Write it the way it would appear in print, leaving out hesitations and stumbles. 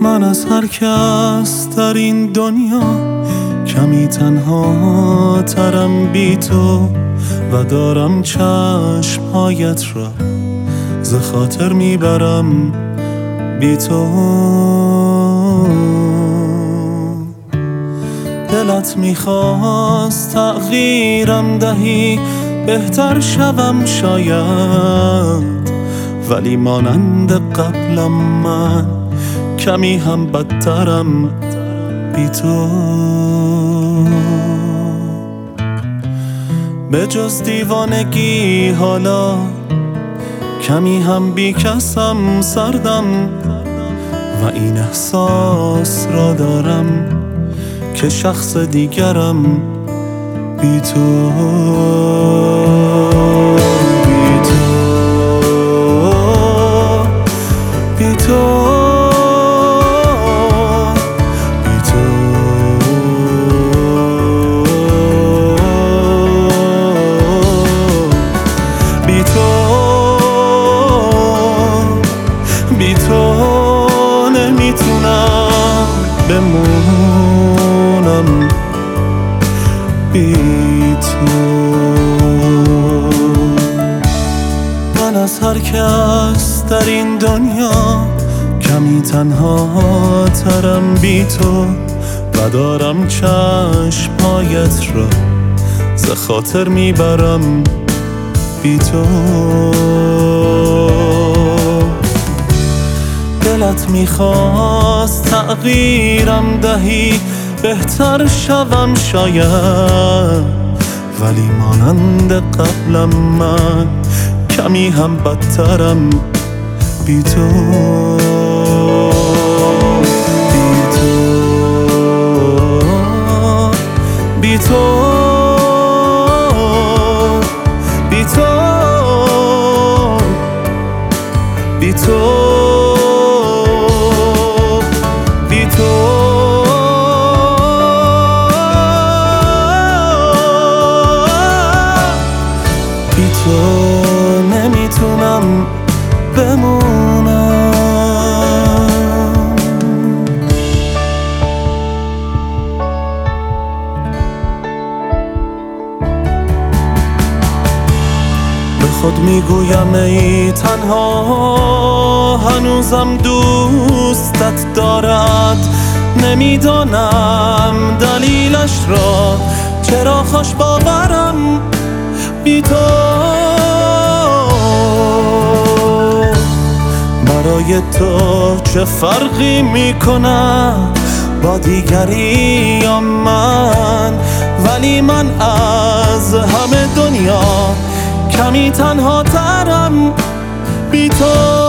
من از هر کس در این دنیا کمی تنها ترم بی تو و دارم چشمهایت را ز خاطر میبرم بی تو. دلت میخواست تغییرم دهی بهتر شوم شاید، ولی مانند قبلم من کمی هم بدترم بی تو. به جز دیوانگی حالا کمی هم بی کسم سردم و این احساس را دارم که شخص دیگرم بی تو. بی تو بی تو بی تو نمیتونم بمونم بی تو. من از هر کس در این دنیا کمی تنها ترم بی تو و دارم چشمهایت را ز خاطر میبرم بی تو. دلت میخواست تغییرم دهی بهتر شوم شاید، ولی مانند قبلم من کمی هم بدترم بی تو. بی تو بی تو بی تو بی تو بی تو نمیتونم بمونم. به خود میگویم ای تنها هنوزم دوستت دارد، نمیدانم دلیلش را چرا خوش باورم بی تو. برای تو چه فرقی میکنه با دیگری یا من، ولی من از همه دنیا کمی تنها ترم بی تو.